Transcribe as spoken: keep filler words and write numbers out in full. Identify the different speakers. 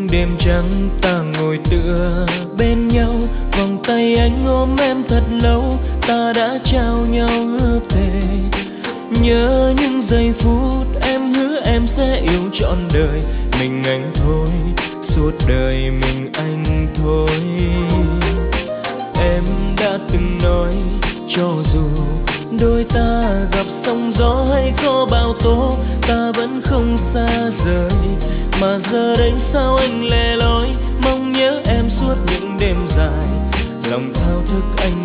Speaker 1: những đêm trắng ta ngồi tựa bên nhau, vòng tay anh ôm em thật lâu, ta đã trao nhau hứa thề. Nhớ những giây phút em hứa em sẽ yêu trọn đời, mình anh thôi, suốt đời mình anh thôi. Em đã từng nói cho dù đôi ta gặp sóng gió hay có bão tố, ta vẫn không xa rời. Mà giờ đây sao anh lẻ loi, mong nhớ em suốt những đêm dài, lòng thao thức anh